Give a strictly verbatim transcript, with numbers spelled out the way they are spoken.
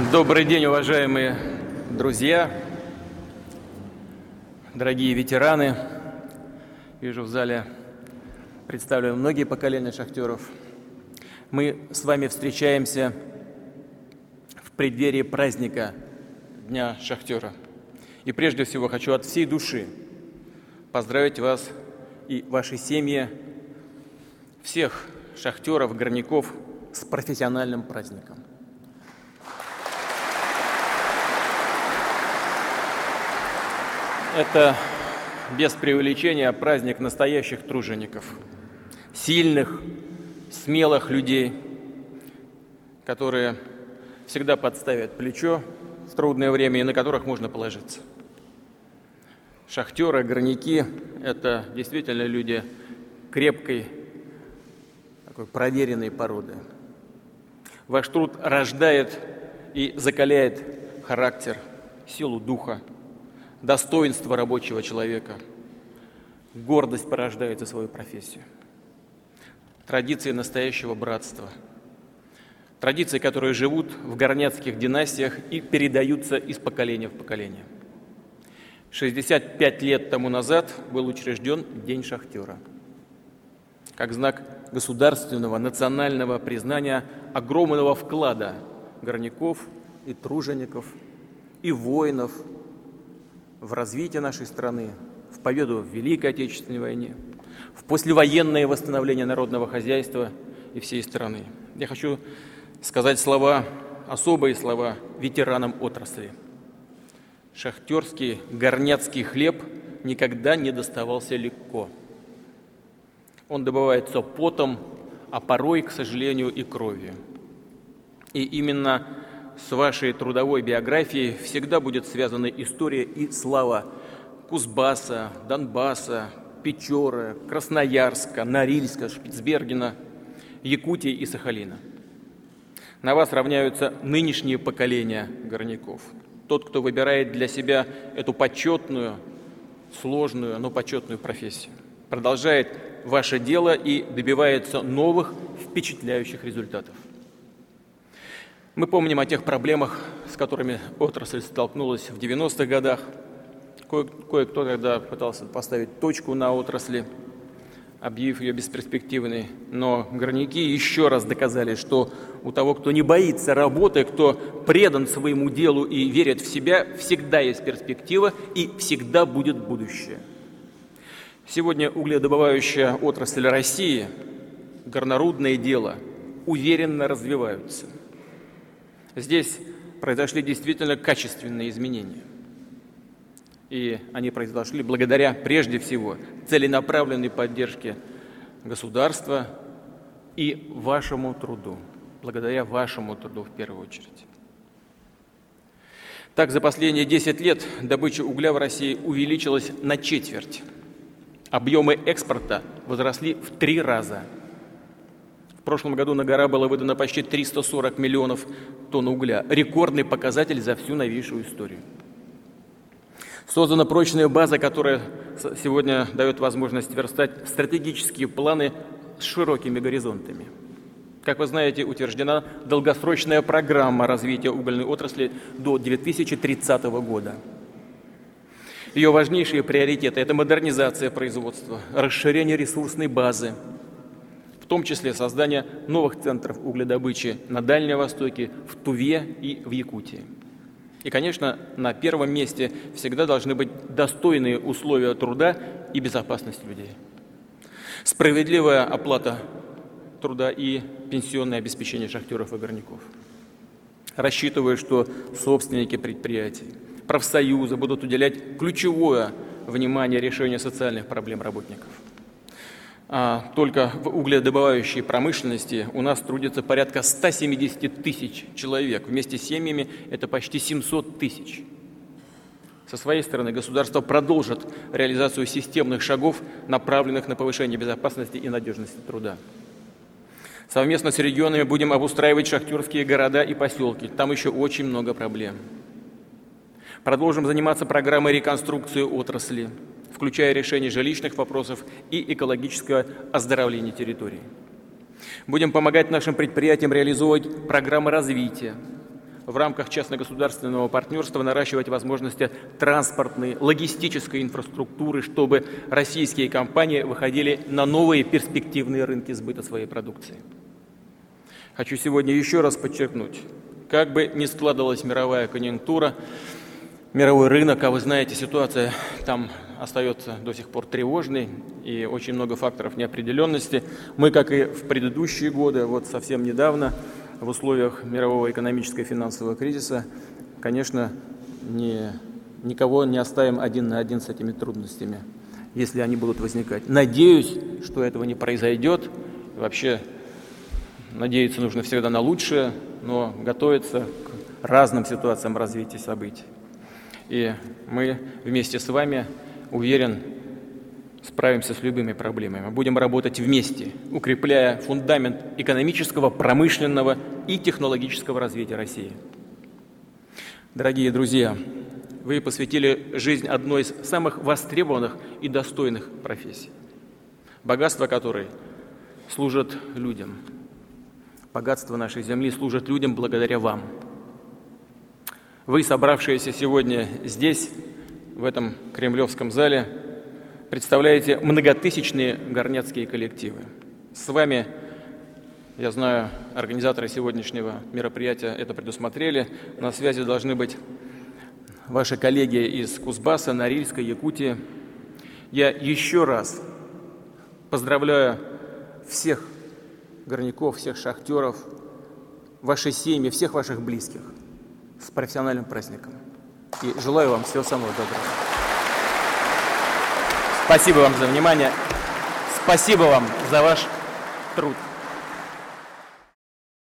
Добрый день, уважаемые друзья, дорогие ветераны. Вижу, в зале представлены многие поколения шахтеров. Мы с вами встречаемся в преддверии праздника Дня шахтера. И прежде всего хочу от всей души поздравить вас и ваши семьи, всех шахтеров, горняков с профессиональным праздником. Это, без преувеличения, праздник настоящих тружеников, сильных, смелых людей, которые всегда подставят плечо в трудное время и на которых можно положиться. Шахтеры, горняки – это действительно люди крепкой, такой проверенной породы. Ваш труд рождает и закаляет характер, силу духа, достоинство рабочего человека, гордость порождает за свою профессию, традиции настоящего братства, традиции, которые живут в горняцких династиях и передаются из поколения в поколение. шестьдесят пять лет тому назад был учрежден День шахтера, как знак государственного, национального признания огромного вклада горняков и тружеников, и воинов в развитие нашей страны, в победу в Великой Отечественной войне, в послевоенное восстановление народного хозяйства и всей страны. Я хочу сказать слова, особые слова ветеранам отрасли. Шахтерский горняцкий хлеб никогда не доставался легко. Он добывается потом, а порой, к сожалению, и кровью. И именно с вашей трудовой биографией всегда будет связана история и слава Кузбасса, Донбасса, Печоры, Красноярска, Норильска, Шпицбергена, Якутии и Сахалина. На вас равняются нынешние поколения горняков. Тот, кто выбирает для себя эту почетную, сложную, но почетную профессию, продолжает ваше дело и добивается новых впечатляющих результатов. Мы помним о тех проблемах, с которыми отрасль столкнулась в девяностых годах. Ко- кое-кто тогда пытался поставить точку на отрасли, объявив ее бесперспективной. Но горняки еще раз доказали, что у того, кто не боится работы, кто предан своему делу и верит в себя, всегда есть перспектива и всегда будет будущее. Сегодня угледобывающая отрасль России, горнорудное дело, уверенно развиваются. Здесь произошли действительно качественные изменения. И они произошли благодаря, прежде всего, целенаправленной поддержке государства и вашему труду. Благодаря вашему труду в первую очередь. Так, за последние десять лет добыча угля в России увеличилась на четверть. Объемы экспорта возросли в три раза. В прошлом году на гора было выдано почти триста сорок миллионов тонн угля. Рекордный показатель за всю новейшую историю. Создана прочная база, которая сегодня дает возможность верстать стратегические планы с широкими горизонтами. Как вы знаете, утверждена долгосрочная программа развития угольной отрасли до две тысячи тридцатого года. Ее важнейшие приоритеты – это модернизация производства, расширение ресурсной базы, в том числе создание новых центров угледобычи на Дальнем Востоке, в Туве и в Якутии. И, конечно, на первом месте всегда должны быть достойные условия труда и безопасность людей. Справедливая оплата труда и пенсионное обеспечение шахтеров и горняков. Рассчитываю, что собственники предприятий, профсоюзы будут уделять ключевое внимание решению социальных проблем работников. А только в угледобывающей промышленности у нас трудится порядка ста семидесяти тысяч человек. Вместе с семьями это почти семьсот тысяч. Со своей стороны государство продолжит реализацию системных шагов, направленных на повышение безопасности и надежности труда. Совместно с регионами будем обустраивать шахтерские города и поселки. Там еще очень много проблем. Продолжим заниматься программой реконструкции отрасли, включая решение жилищных вопросов и экологического оздоровления территорий. Будем помогать нашим предприятиям реализовывать программы развития, в рамках частно-государственного партнерства наращивать возможности транспортной, логистической инфраструктуры, чтобы российские компании выходили на новые перспективные рынки сбыта своей продукции. Хочу сегодня еще раз подчеркнуть, как бы ни складывалась мировая конъюнктура, мировой рынок, а вы знаете, ситуация там остается до сих пор тревожной и очень много факторов неопределенности. Мы, как и в предыдущие годы, вот совсем недавно, в условиях мирового экономического и финансового кризиса, конечно, не, никого не оставим один на один с этими трудностями, если они будут возникать. Надеюсь, что этого не произойдет. Вообще, надеяться нужно всегда на лучшее, но готовиться к разным ситуациям развития событий. И мы вместе с вами, уверен, справимся с любыми проблемами. Мы будем работать вместе, укрепляя фундамент экономического, промышленного и технологического развития России. Дорогие друзья, вы посвятили жизнь одной из самых востребованных и достойных профессий, богатство которой служит людям. Богатство нашей земли служит людям благодаря вам. Вы, собравшиеся сегодня здесь, в этом кремлевском зале, представляете многотысячные горняцкие коллективы. С вами, я знаю, организаторы сегодняшнего мероприятия это предусмотрели. На связи должны быть ваши коллеги из Кузбасса, Норильска, Якутии. Я еще раз поздравляю всех горняков, всех шахтеров, ваши семьи, всех ваших близких с профессиональным праздником. И желаю вам всего самого доброго. Спасибо вам за внимание. Спасибо вам за ваш труд.